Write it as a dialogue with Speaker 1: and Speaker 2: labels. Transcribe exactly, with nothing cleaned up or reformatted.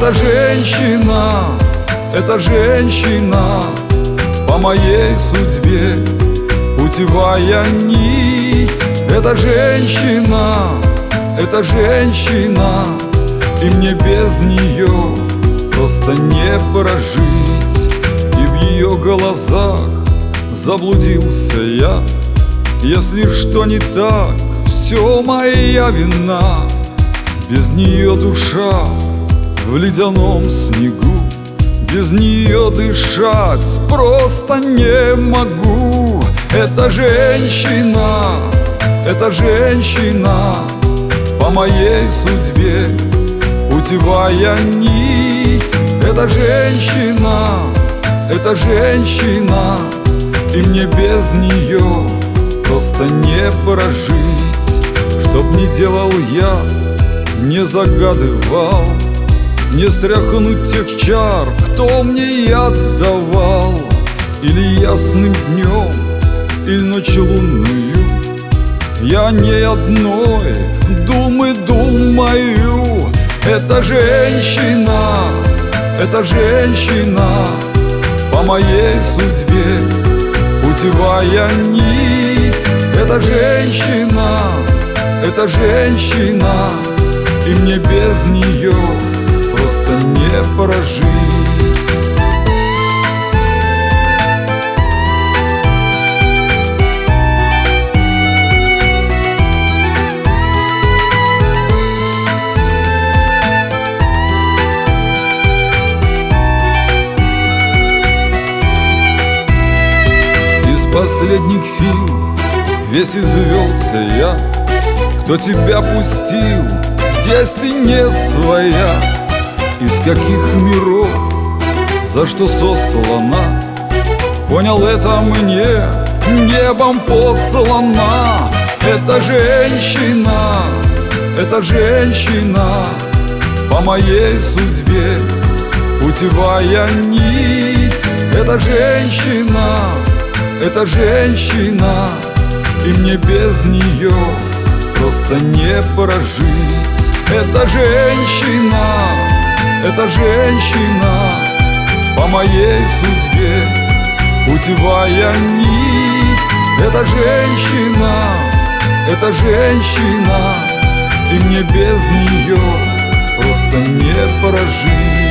Speaker 1: эта женщина, эта женщина по моей судьбе путевая нить. Эта женщина, эта женщина, и мне без нее просто не прожить. И в ее глазах заблудился я. Если что не так, все моя вина. Без нее душа в ледяном снегу, без нее дышать просто не могу. Эта женщина, эта женщина по моей судьбе путевая нить. Эта женщина, эта женщина, и мне без нее просто не прожить. Чтоб не делал я, не загадывал, не стряхнуть тех чар, кто мне яд давал. Или ясным днем, или ночью лунную я не одной думы думаю. Эта женщина, эта женщина по моей судьбе путевая нить. Эта женщина, эта женщина, и мне без нее просто не прожить. Из последних сил весь извелся я. Кто тебя пустил? Здесь ты не своя. Из каких миров, за что сослана? Понял, это мне небом послана. Эта женщина, эта женщина по моей судьбе путевая нить. Эта женщина, эта женщина, и мне без нее просто не прожить. Эта женщина, эта женщина по моей судьбе путевая нить. Эта женщина, эта женщина, и мне без нее просто не прожить.